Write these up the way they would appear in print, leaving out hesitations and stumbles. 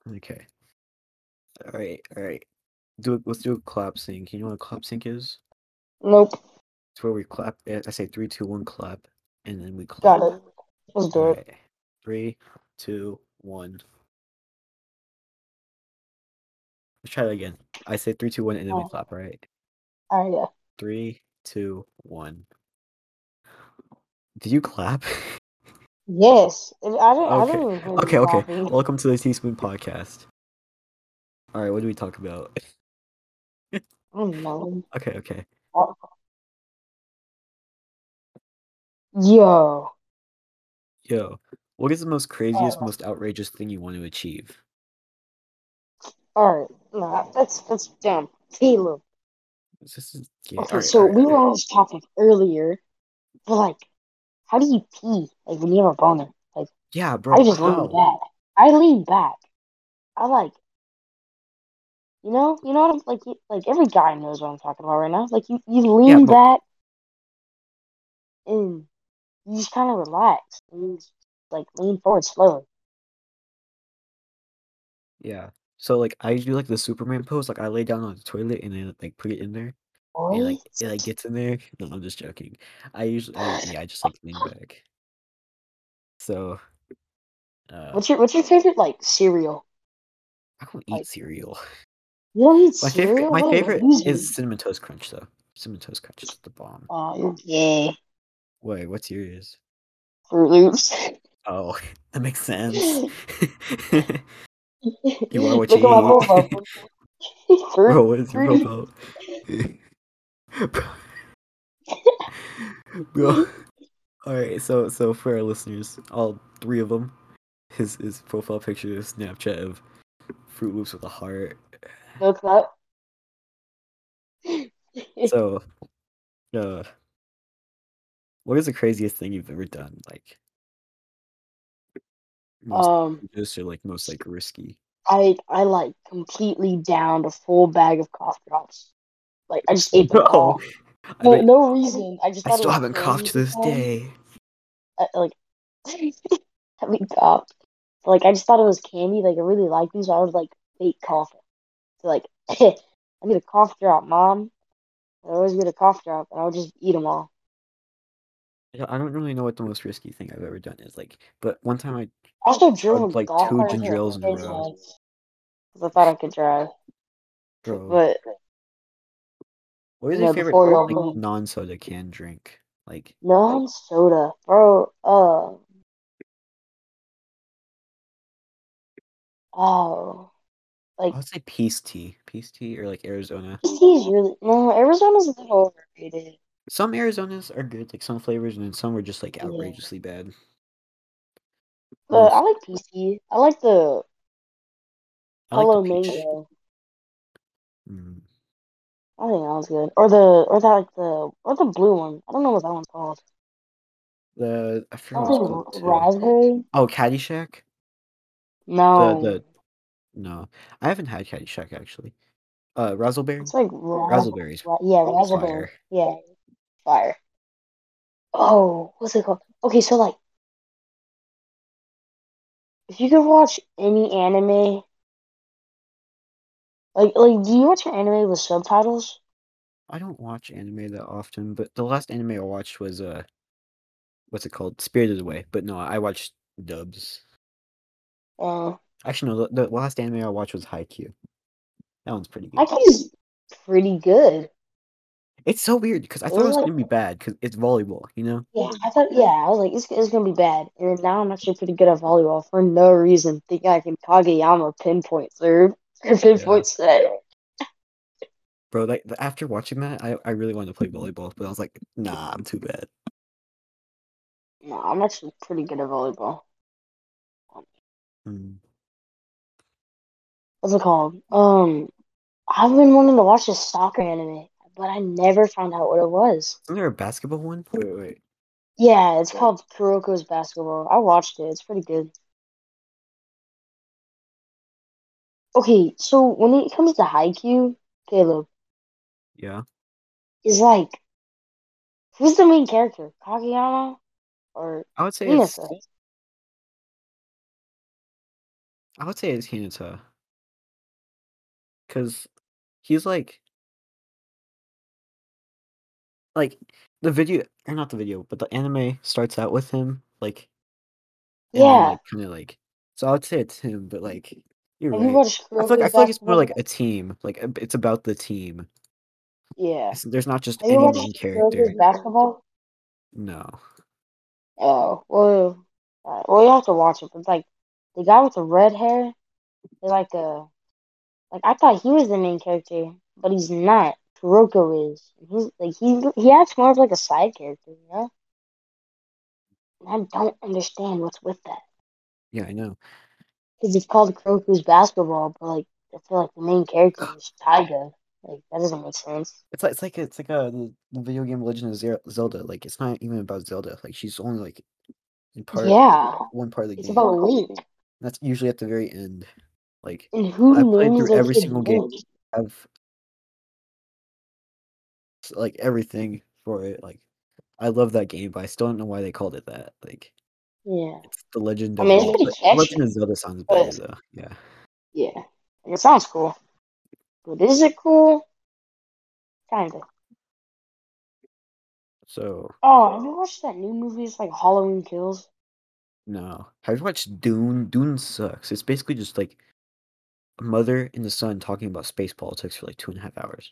Okay. All right. Let's do a clap sync. You know what a clap sync is? Nope. It's where we clap. I say 3, 2, 1, clap, and then we clap. Got it. Let's All do it. right. 3, 2, 1. Let's try that again. I say 3, 2, 1, and then we clap. All right. All right, yeah. 3, 2, 1. Did you clap? Yes. I Okay. don't even hear you Okay. clapping. Welcome to the Teaspoon Podcast. All right. What do we talk about? I don't know. Okay. Yo. Yo, what is the most craziest, most outrageous thing you want to achieve? All right. Nah, that's damn. Caleb. This is yeah. Okay, All so right. we were on this topic earlier, but like, how do you pee? Like when you have a boner? Like, Yeah, I bro. just lean How? back. I lean back. I like, you know what I'm like. Like every guy knows what I'm talking about right now. Like you Yeah, lean but back and you just kind of relax and you just, like lean forward slowly. yeah. So like I do like the Superman pose. Like I lay down on the toilet and then like put it in there, and Boy, like it like gets in there. No, I'm just joking. I just like lean back. So what's your favorite like cereal? I don't eat Like cereal. you don't eat My favorite cereal? my What a favorite loser! is cinnamon toast crunch though. Cinnamon toast crunch is the bomb. Oh, you're gay. Wait, what's yours? Fruit Loops. Oh, that makes sense. Look You are what at you my eat. profile. Fruit, Bro, what is your fruity. profile? Bro. Alright, so for our listeners, all three of them, his profile picture is Snapchat of Fruit Loops with a heart. No clap. So, uh, what is the craziest thing you've ever done? Like most um, just or like most like risky. I like completely downed a full bag of cough drops. Like I just ate them Bro, all. I No, bet no reason. I just I thought it still was haven't coughed candy to at the this time. day. Like I mean, coughed. Like I just thought it was candy. Like I really liked them, so I was like fake coughing. So like I need a cough drop, mom. I always get a cough drop, and I would just eat them all. I don't really know what the most risky thing I've ever done is like, but one time I I also drove a chugged like golf two cart into ginger a ales in a fence row. once because I thought I could drive. Bro, But what is you your know, favorite before y'all like blew non-soda can drink? Like, non-soda, bro. Oh, I like would say peace tea, or like Arizona. he's really no. Arizona's a little overrated. Some Arizonas are good, like some flavors, and then some are just like Yeah, outrageously bad. but I Most, like PC. I like the I like the Hello peach. Mango. Mm. I think that one's good. Or the blue one. I don't know what that one's called. I forgot what it's Something called too. raspberry. Oh, Caddyshack. The No, no, I haven't had Caddyshack actually. Razzleberry. it's like Razzleberry's yeah, raspberry. fire. Yeah, fire. Oh, what's it called? Okay, so like, if you could watch any anime, do you watch an anime with subtitles? I don't watch anime that often, but the last anime I watched was what's it called? Spirited Away. But no, I watched dubs. Uh, Actually, no, the last anime I watched was Haikyuu. That one's pretty good. Haikyuu's pretty good. It's so weird because I It thought it was was like, gonna be bad because it's volleyball, you know? I was like, it's gonna be bad. And then now I'm actually pretty good at volleyball for no reason. Think I can Kageyama pinpoint serve or Yeah. pinpoint set. Bro, like after watching that, I really wanted to play volleyball, but I was like, nah, I'm too bad. No, I'm actually pretty good at volleyball. Mm. What's it called? I've been wanting to watch this soccer anime, but I never found out what it was. Isn't there a basketball one? Wait. Yeah, it's called Kuroko's Basketball. I watched it. It's pretty good. Okay, so when it comes to Haikyuu, Caleb, Yeah. is like, who's the main character? Kageyama or I would say Hinata? I would say it's Hinata because he's like the video or not the video, but the anime starts out with him and then Yeah. kind of so I would say it's him, but you're Have you right. watched I Kuroko's feel like it's more like basketball? a team. It's about the team. Yeah. There's not just Have you any main watched Kuroko's character. basketball? No. Oh, well, you have to watch it. It's like the guy with the red hair. They like I thought he was the main character, but he's not. Kuroko is. He acts more of like a side character, you know? And I don't understand what's with that Yeah, I know. because it's called Kuroko's basketball, but like I feel like the main character is Taiga. Like that doesn't make sense. It's like the video game Legend of Zelda. Like it's not even about Zelda. Like she's only in Yeah, one part of the it's game. about Link. That's usually at the very end. Like And who I've played names through their every kid single game. Link? I've everything for it. I love that game, but I still don't know why they called it that. Yeah, It's the Legend I of mean it's Zelda. pretty But catchy, Legend of Zelda sounds better but though. Yeah. yeah, like, it sounds cool. But is it cool? Kinda. So Oh, have you watched that new movie? It's like Halloween Kills. no. Have you watched Dune? Dune sucks. It's basically just a mother and the son talking about space politics for 2.5 hours.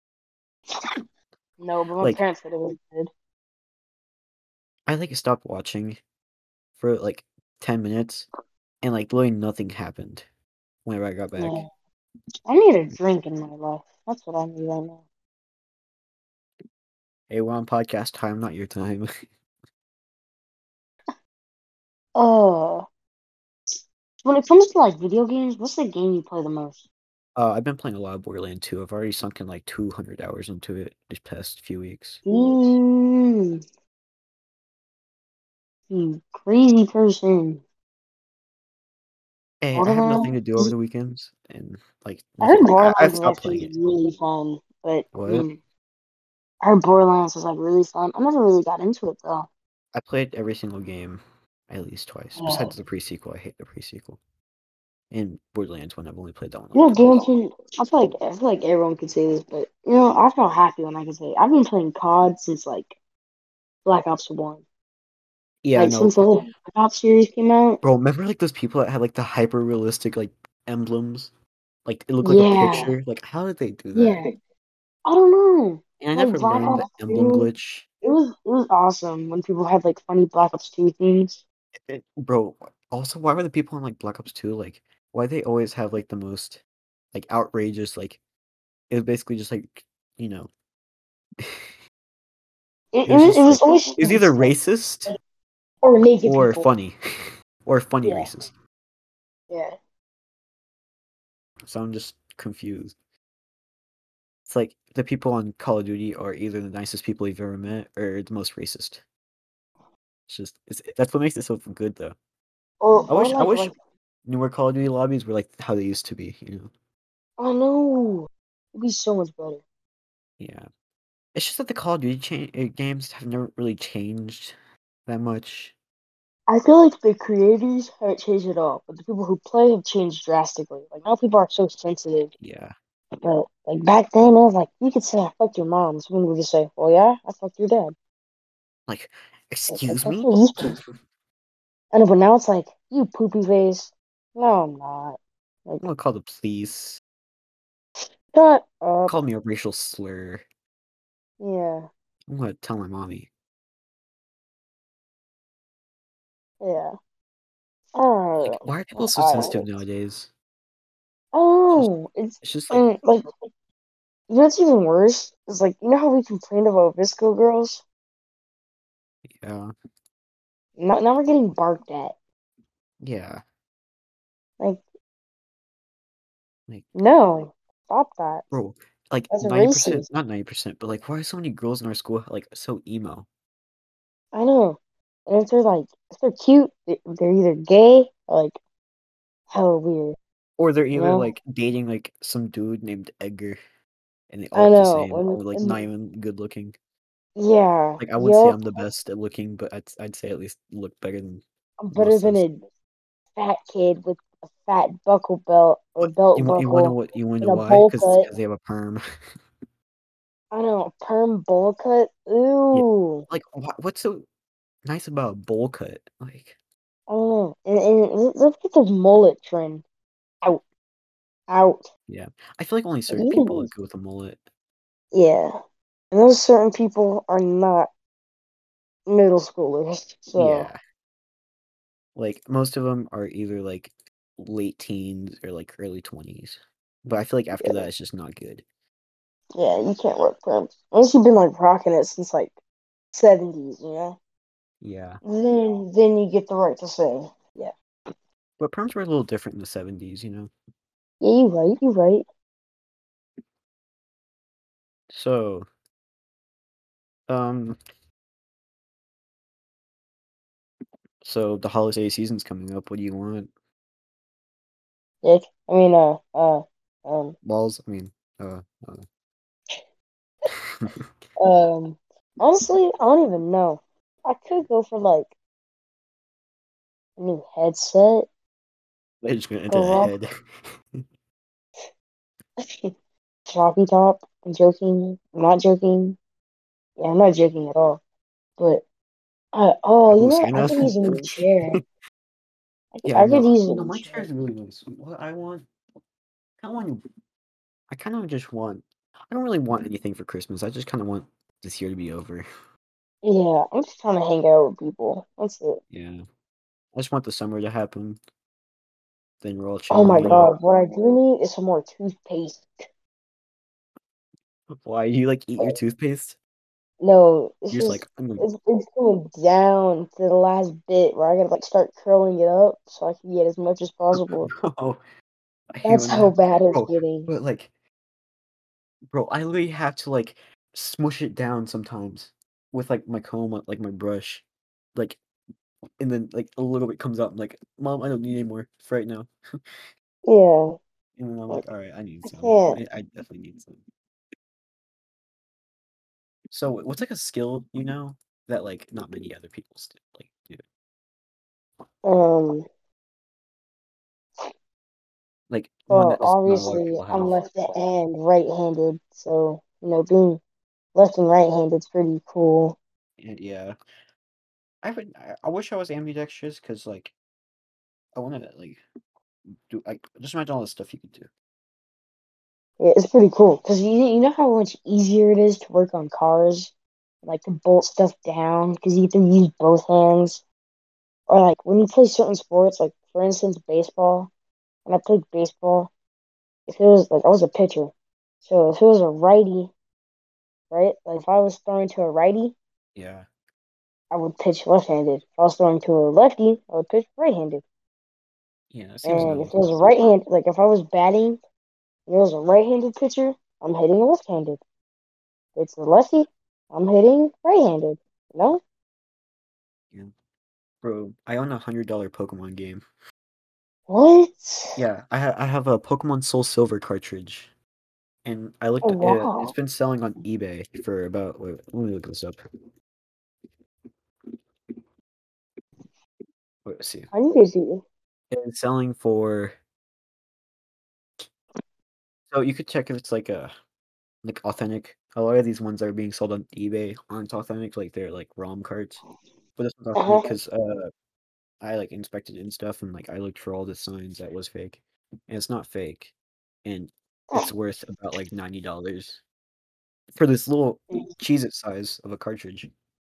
No, but my Like parents said it was good. I stopped watching for 10 minutes and literally nothing happened whenever I got back. Yeah, I need a drink in my life. That's what I need right now. Hey, we're on podcast time, not your time. Uh, when it comes to like video games, what's the game you play the most? I've been playing a lot of Borderlands 2. I've already sunk in 200 hours into it this past few weeks. Mm, you crazy person. Hey, I have nothing to Borderlands. do over the weekends, and I heard nothing. I've Borderlands is stopped playing actually it. really fun, but I What? mean, I heard Borderlands was like really fun. I never really got into it though. I played every single game at least twice. Yeah. Besides the pre-sequel, I hate the pre-sequel. And Borderlands 1, I've only played that one You know, twice. game I feel like everyone could say this, but I feel happy when I can say it. I've been playing COD since like Black Ops 1. Yeah, I Like know. since the whole Black Ops series came out. Bro, remember those people that had the hyper realistic emblems? It looked like a Yeah, picture? How did they do that? yeah. I don't know. And I Like never Black learned the Ops emblem 2, glitch. it was awesome when people had like funny Black Ops 2 things. Bro, also, why were the people in Black Ops 2 why they always have the most outrageous it was basically just you know It, it it was was it just was always it was stupid either stuff. racist Like, or naked or people. funny or funny Yeah, racist. yeah. So I'm just confused. It's like the people on Call of Duty are either the nicest people you've ever met or the most racist. That's what makes it so good though. Or I or wish I like wish like newer Call of Duty lobbies were how they used to be. I know. It'd be so much better. Yeah. It's just that the Call of Duty games have never really changed that much. I feel like the creators haven't changed at all, but the people who play have changed drastically. Like now people are so sensitive. Yeah. But like back then, it was like you could say I fucked your mom. Someone would just say, "Well, yeah, I fucked your dad." Like, Like excuse that's me? so useful. I know, but now it's like you poopy face. No, I'm not. Like, I'm gonna call the police. shut up. Call me a racial slur. Yeah, I'm gonna tell my mommy. yeah. Oh, Why are people so sensitive I, nowadays? Just, oh, it's it's just and like what's even worse is like how we complained about Visco girls. yeah, Now we're getting barked at. yeah. Like, Like, no, stop that. bro, That's 90%, racist. not 90%, but why are so many girls in our school so emo? I know. And if they're cute, they're either gay or like hella weird. Or they're You either know? dating some dude named Edgar, and they all I look the know. same, or not And even good looking. yeah, I wouldn't say yup. I'm the best at looking, but I'd say at least look better than I'm better most of than us. a fat kid with a fat buckle belt or belt You wanna know buckle what you wanna know and a why? bowl Because cut. they have a perm. I don't know, perm bowl cut. Yeah. Ooh, Like, what's so nice about a bowl cut? Like, I don't know. And let's get this mullet trend out, out. yeah. I feel like only Like, certain you people can, would go with a mullet. yeah. And those certain people are not middle schoolers. So, Yeah. Like, most of them are either, like, late teens or, like, early 20s. But I feel like after that, yeah, it's just not good. yeah, you can't rock perms. Unless you've been like rocking it since like 70s, you know? Yeah. Then you get the right to say, yeah. But perms were a little different in the 70s, you know? Yeah, you're right, you're right. So, um, so the holiday season's coming up. What do you want? Dick. I mean, um, Balls? I mean, uh, uh. um, honestly, I don't even know. I could go for like a new headset, They're just gonna enter the go head. up, floppy top. I'm joking. I'm not joking. Yeah, I'm not joking at all. But, oh, you Who, know what? I Santa? could use a new chair. Yeah, I could no, use a no, new my chair chair. is really nice. What I want, kind of want, I kind of just want. I don't really want anything for Christmas. I just kind of want this year to be over. Yeah, I'm just trying to hang out with people. That's it. Yeah, I just want the summer to happen. Then we're all Oh chilling, my you know. God, what I do need is some more toothpaste. Why you like eat your Like, toothpaste? no, it's You're just like just I'm gonna. it's going down to the last bit where I gotta like start curling it up so I can get as much as possible. Bro, I hate That's when that how happens, bad it's bro. getting. But like, bro, I literally have to like smush it down sometimes with like my comb, like my brush, like, and then like a little bit comes out. I'm like, Mom, I don't need any more for right now. Yeah, And then I'm like like, all right, I need I some. can't. I definitely need some. So, what's like a skill you know that like not many other people still like do? Um, Like one well, that just not a lot of obviously people I'm have. left and right-handed, so being left and right-handed is pretty cool. And yeah, I wish I was ambidextrous because like I want to like do like just imagine all the stuff you could do. Yeah, it's pretty cool because you know how much easier it is to work on cars, like to bolt stuff down because you can use both hands. Or like when you play certain sports, like for instance baseball. When I played baseball, if it was like I was a pitcher, so if it was a righty, right? Like if I was throwing to a righty, Yeah, I would pitch left-handed. If I was throwing to a lefty, I would pitch right-handed. yeah, that seems And if nice. it was a right hand, like if I was batting, and it was a right-handed pitcher, I'm hitting left-handed. It's a lefty, I'm hitting right-handed. You know? Yeah, bro, I own $100 Pokemon game. What? Yeah, I have a Pokemon Soul Silver cartridge, and I Oh looked. It's wow. been selling on eBay for about. Wait, let me look this up. Wait, let's see. I need to see. It's selling for. So you could check if it's like authentic. A lot of these ones that are being sold on eBay aren't authentic. Like they're like ROM cards, but this one's authentic Uh-huh. because I like inspected it and stuff, and like I looked for all the signs that was fake, and it's not fake, and it's worth about like $90 for this little Cheez-It size of a cartridge.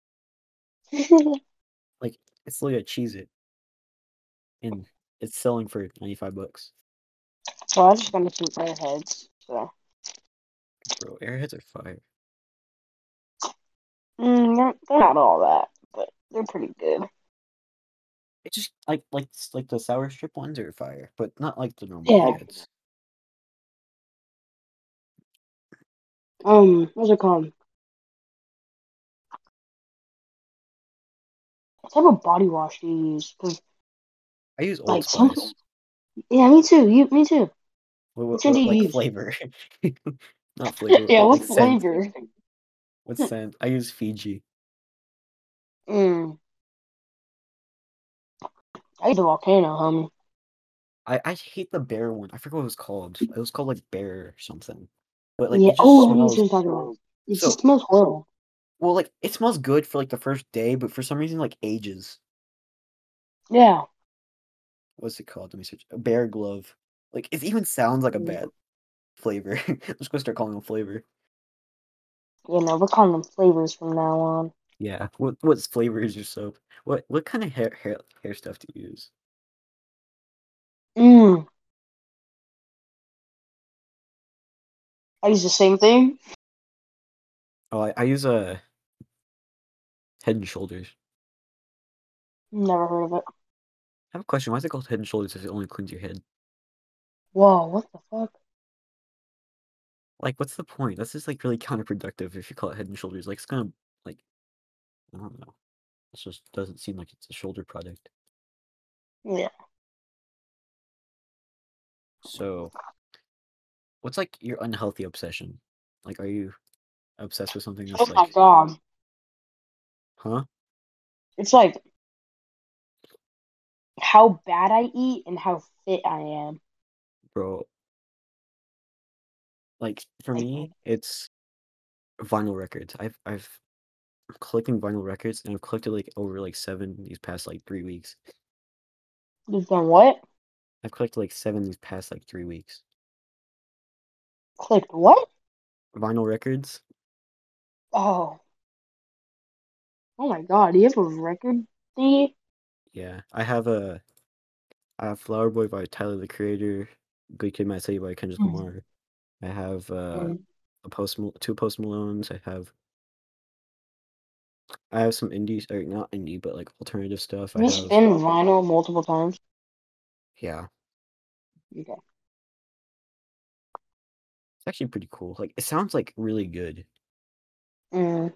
Like it's literally a Cheez-It, and it's selling for 95 bucks. So I'm just gonna keep airheads. So Bro, Airheads are fire. they're not all that, but they're pretty good. It's just like the sour strip ones are fire, but not like the normal Yeah. Airheads. What's it called? What type of body wash do you use? 'Cause, I use Old like some. Spice. Yeah, me too. Me too. Which one do What like you use? flavor? Not flavor, Yeah, like what scent. flavor? What scent? I use Fiji. Mm, I use the volcano, homie. I hate the bear one. I forgot what it was called. It was called like bear or something. But like Yeah. it just Oh, I know what smells you're talking about. It so just smells horrible. well. Like it smells good for like the first day, but for some reason like ages. Yeah. What's it called? Let me search. A bear glove. Like it even sounds like a Yeah. bad flavor. Let's go start calling them flavor. You know, we're calling them flavors from now on. Yeah. What flavor is your soap? What kind of hair stuff do you use? Mm. I use the same thing. Oh, I use a Head and Shoulders. Never heard of it. I have a question. Why is it called Head and Shoulders if it only cleans your head? Whoa, what the fuck? Like, what's the point? That's just like really counterproductive if you call it Head and Shoulders. Like, it's gonna like I don't know. It just doesn't seem like it's a shoulder product. Yeah. So, what's like your unhealthy obsession? Like, are you obsessed with something Oh that's my like, god. huh, It's like how bad I eat and how fit I am. bro? Like, for Like, me, it's vinyl records. I'm collecting vinyl records, and I've collected like over like 7 these past like 3 weeks. you've done what? I've collected like 7 these past like 3 weeks. Clicked what? Vinyl records. Oh. Oh my god, do you have a record thingy? Yeah, I have Flower Boy by Tyler the Creator, Good Kid, Mad City by Kendrick Mm. Lamar. I have Mm. two Post Malones. I have some indies, or not indie, but like alternative stuff. I Can you have spin vinyl multiple times? yeah, Okay. it's actually pretty cool. Like it sounds like really good. Mm.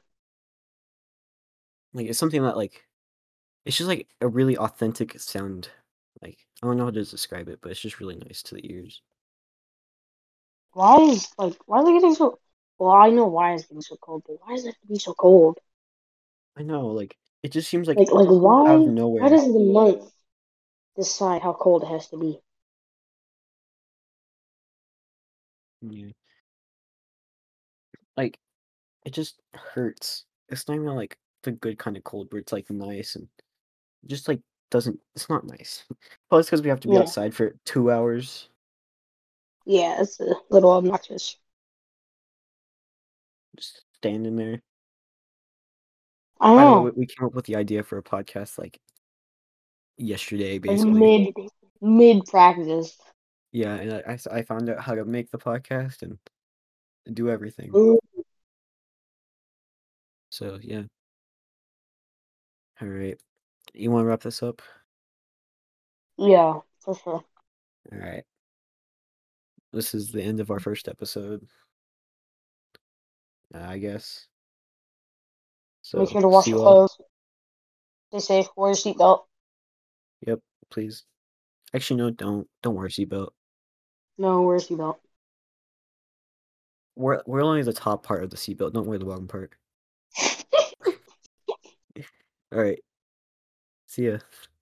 Like it's something that like it's just like a really authentic sound. Like I don't know how to describe it, but it's just really nice to the ears. Why is it getting so well, I know why it's getting so cold, but why does it have to be so cold? I know, like it just seems like Like out of why nowhere. does the month decide how cold it has to be? Yeah. Like it just hurts. It's not even like the good kind of cold where it's like nice and just like doesn't. It's not nice. Plus, because we have to be Yeah. outside for 2 hours, Yeah, it's a little obnoxious. just standing there. I By the way, know. we came up with the idea for a podcast like yesterday, Like basically. mid practice. Yeah, and I found out how to make the podcast and do everything. Mm. So yeah, all right. You want to wrap this up? Yeah, for sure. All right. This is the end of our first episode, I guess. Make So sure to wash see your you all. clothes. Stay safe. Wear your seatbelt. Yep, please. Actually, no, don't wear a seatbelt. No, wear your seatbelt. We're only the top part of the seatbelt. Don't wear the bottom part. All right. See ya.